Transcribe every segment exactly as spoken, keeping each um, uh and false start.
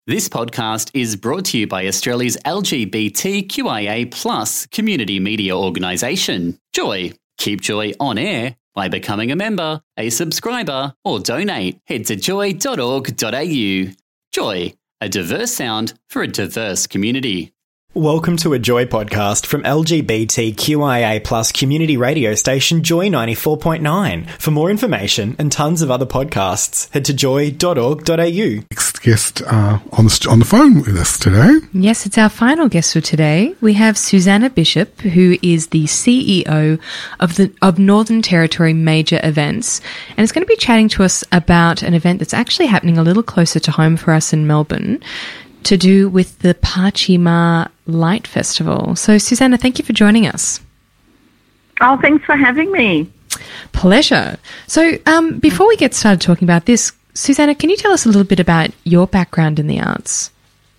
This podcast is brought to you by Australia's L G B T Q I A plus community media organisation, Joy. Keep Joy on air by becoming a member, a subscriber, or donate. Head to joy dot org dot a u. Joy, a diverse sound for a diverse community. Welcome to a Joy podcast from L G B T Q I A plus community radio station Joy ninety-four point nine. For more information and tons of other podcasts, head to joy dot org dot a u. Next guest uh, on, the, on the phone with us today. Yes, it's our final guest for today. We have Susanna Bishop, who is the C E O of the of Northern Territory Major Events, and is going to be chatting to us about an event that's actually happening a little closer to home for us in Melbourne, to do with the Paatjima Light Festival. So, Susanna, thank you for joining us. Oh, thanks for having me. Pleasure. So, um, before we get started talking about this, Susanna, can you tell us a little bit about your background in the arts?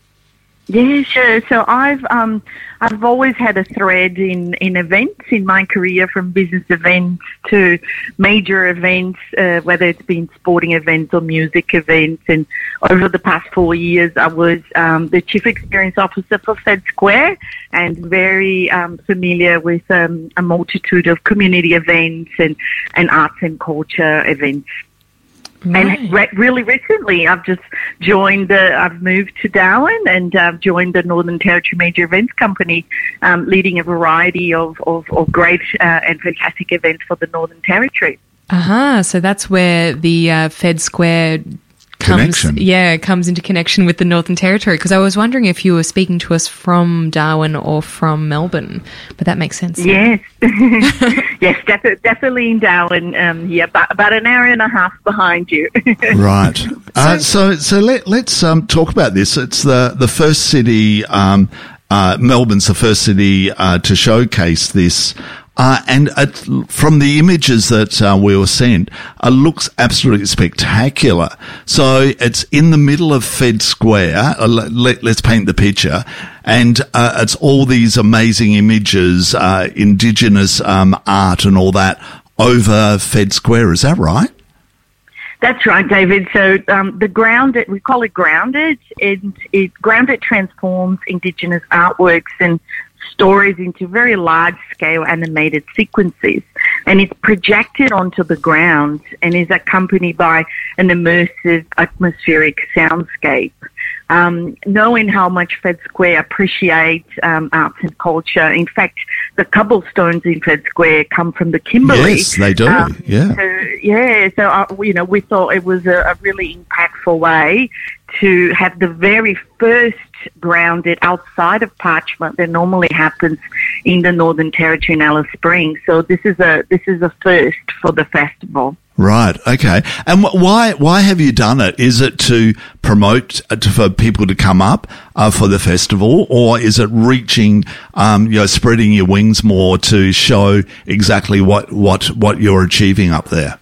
Yeah, sure. So I've um I've always had a thread in, in events in my career, from business events to major events, uh, whether it's been sporting events or music events. And over the past four years, I was um, the Chief Experience Officer for Fed Square, and very um, familiar with um, a multitude of community events and, and arts and culture events. Right. And re- really recently, I've just joined the, I've moved to Darwin, and I've joined the Northern Territory Major Events Company, um, leading a variety of, of, of great uh, and fantastic events for the Northern Territory. Aha, uh-huh, so that's where the uh, Fed Square comes, Connection. yeah, comes into connection with the Northern Territory, because I was wondering if you were speaking to us from Darwin or from Melbourne, but that makes sense. Yes, yes, def- definitely in Darwin. Um, yeah, about, about an hour and a half behind you. Right. Uh, so so let, let's um, talk about this. It's the, the first city, um, uh, Melbourne's the first city uh, to showcase this. Uh, and it, from the images that uh, we were sent, it looks absolutely spectacular. So it's in the middle of Fed Square. Uh, let, let's paint the picture. And uh, it's all these amazing images, uh, Indigenous um, art and all that over Fed Square. Is that right? That's right, David. So um, the Grounded, we call it Grounded. It, it Grounded transforms Indigenous artworks and stories into very large-scale animated sequences, and it's projected onto the ground and is accompanied by an immersive atmospheric soundscape. Um, knowing how much Fed Square appreciates um, arts and culture, in fact, the cobblestones in Fed Square come from the Kimberley. Yes, they do. Um, yeah. So, yeah. So uh, you know, we thought it was a, a really impactful way to have the very first Grounded outside of Paatjima that normally happens in the Northern Territory in Alice Springs. So this is a this is a first for the festival. Right. Okay. And wh- why why have you done it? Is it to promote uh, to, for people to come up uh, for the festival, or is it reaching, um, you know, spreading your wings more to show exactly what what what you're achieving up there?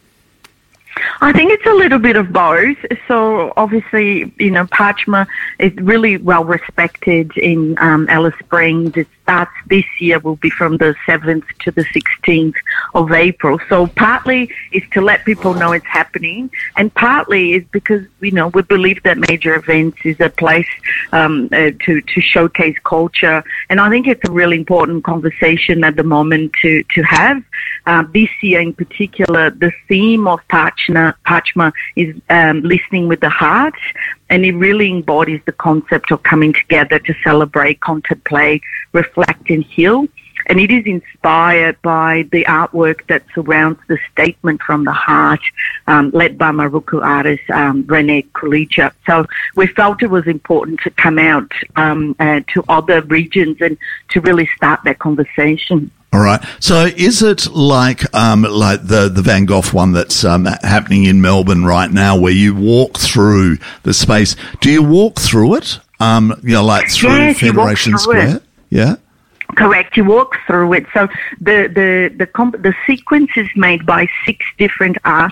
I think it's a little bit of both. So obviously, you know, Paatjima is really well respected in um, Alice Springs. It starts this year, will be from the seventh to the sixteenth of April. So partly is to let people know it's happening, and partly is because, you know, we believe that major events is a place um, uh, to, to showcase culture. And I think it's a really important conversation at the moment to, to have. Uh, this year in particular, the theme of Paatjima, Paatjima is um, listening with the heart, and it really embodies the concept of coming together to celebrate, contemplate, reflect and heal. And it is inspired by the artwork that surrounds the statement from the heart, um, led by Maruku artist um, Renee Kulicha. So we felt it was important to come out um, uh, to other regions and to really start that conversation. All right. So is it like um, like the, the Van Gogh one that's um, happening in Melbourne right now, where you walk through the space? Do you walk through it? Um, you know, like through yes, Federation Square? It. Yeah. Correct. You walk through it. So the the the comp- the sequence is made by six different artists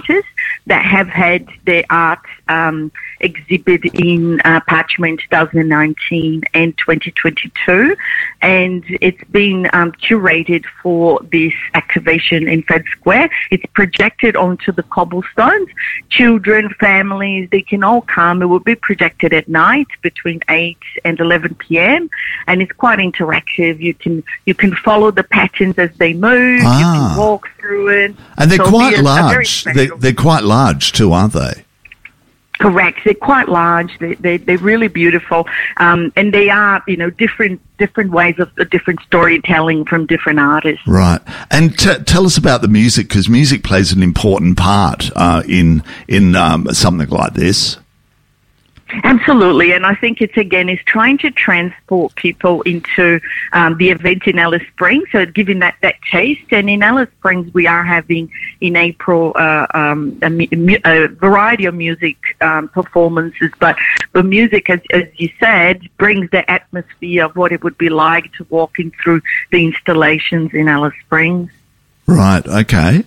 that have had their art um, exhibit in uh, Parchment twenty nineteen and twenty twenty-two, and it's been um, curated for this activation in Fed Square. It's projected onto the cobblestones. Children, families, they can all come. It will be projected at night between eight and eleven p.m. and it's quite interactive. You can you can follow the patterns as they move. Ah. You can walk through it, and they're so quite a, large. A they're, they're quite large too, aren't they? Correct. They're quite large. They, they, they're really beautiful. Um, and they are, you know, different different ways of uh, different storytelling from different artists. Right. And t- tell us about the music, because music plays an important part uh, in, in um, something like this. Absolutely, and I think it's again is trying to transport people into um, the event in Alice Springs, so giving that, that taste. And in Alice Springs, we are having in April uh, um, a, a variety of music um, performances, but the music, as, as you said, brings the atmosphere of what it would be like to walking through the installations in Alice Springs. Right. Okay.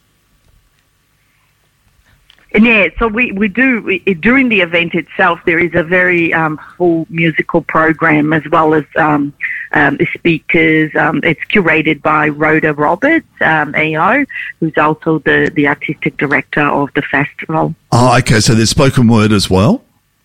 And yeah, so we, we do, we, during the event itself, there is a very um, full musical program as well as um, um, the speakers. Um, it's curated by Rhoda Roberts, um, A O, who's also the, the artistic director of the festival. Oh, okay. So there's spoken word as well?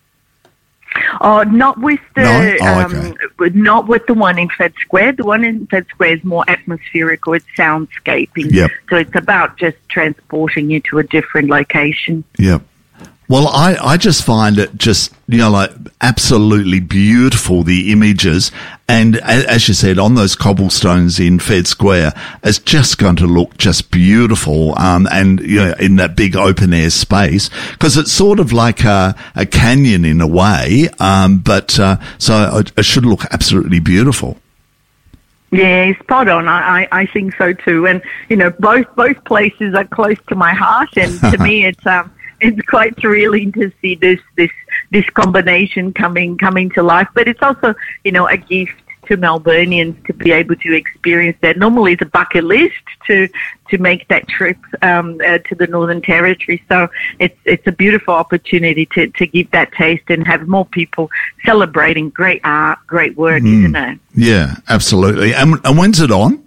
Oh, not with the No? Oh, okay. um, not with the one in Fed Square. The one in Fed Square is more atmospheric, or it's soundscaping. Yep. So it's about just transporting you to a different location. Yep. Well, I, I just find it just, you know, like absolutely beautiful, the images. And as you said, on those cobblestones in Fed Square, it's just going to look just beautiful. Um, and, you know, in that big open air space, because it's sort of like a, a canyon in a way. Um, but, uh, so it, it should look absolutely beautiful. Yeah, spot on. I, I, I think so too. And, you know, both, both places are close to my heart. And to me, it's, um, it's quite thrilling to see this, this, this combination coming, coming to life. But it's also, you know, a gift to Melburnians to be able to experience that. Normally it's a bucket list to, to make that trip, um, uh, to the Northern Territory. So it's, it's a beautiful opportunity to, to give that taste and have more people celebrating great art, great work, mm. isn't it? Yeah, absolutely. And, and when's it on?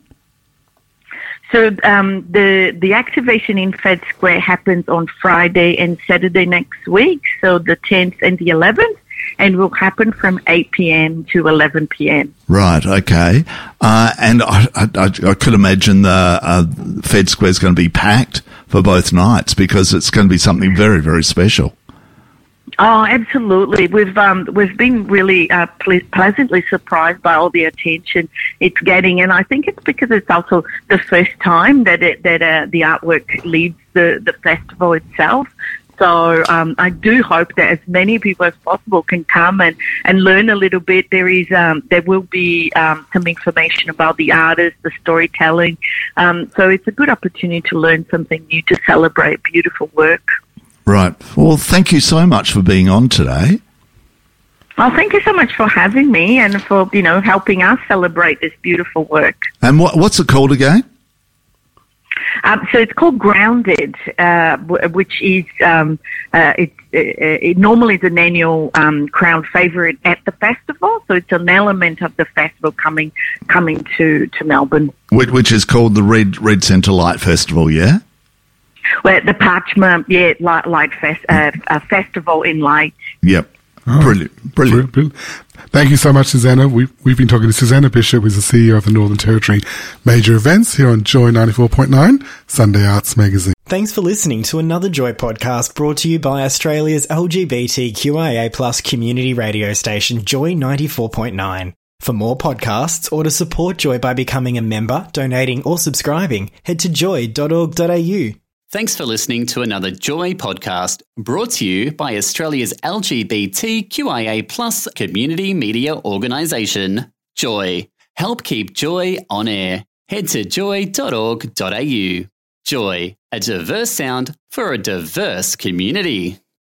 So um, the the activation in Fed Square happens on Friday and Saturday next week, so the tenth and the eleventh, and will happen from eight p.m. to eleven p.m. Right, okay. Uh, and I, I, I could imagine the uh, Fed Square is going to be packed for both nights, because it's going to be something very, very special. Oh, absolutely. We've um, we've been really uh, ple- pleasantly surprised by all the attention it's getting, and I think it's because it's also the first time that it, that uh, the artwork leads the, the festival itself. So um, I do hope that as many people as possible can come and, and learn a little bit. There is um, there will be um, some information about the artist, the storytelling. Um, so it's a good opportunity to learn something new, to celebrate beautiful work. Right. Well, thank you so much for being on today. Well, thank you so much for having me and for, you know, helping us celebrate this beautiful work. And what, what's it called again? Um, so it's called Grounded, uh, which is um, uh, it, it, it normally is an annual um, crowd favourite at the festival. So it's an element of the festival coming coming to, to Melbourne, which, which is called the Red Red Centre Light Festival. Yeah. Well, the Parchment, yeah, Light, light fest, uh, a festival in light. Yep. Oh, brilliant. Brilliant. Brilliant. Thank you so much, Susanna. We've, we've been talking to Susanna Bishop, who's the C E O of the Northern Territory Major Events here on Joy ninety-four point nine, Sunday Arts Magazine. Thanks for listening to another Joy podcast brought to you by Australia's L G B T Q I A plus community radio station, Joy ninety-four point nine. For more podcasts or to support Joy by becoming a member, donating or subscribing, head to joy dot org dot a u. Thanks for listening to another Joy podcast brought to you by Australia's L G B T Q I A plus community media organisation, Joy. Help keep Joy on air. Head to joy dot org dot a u. Joy, a diverse sound for a diverse community.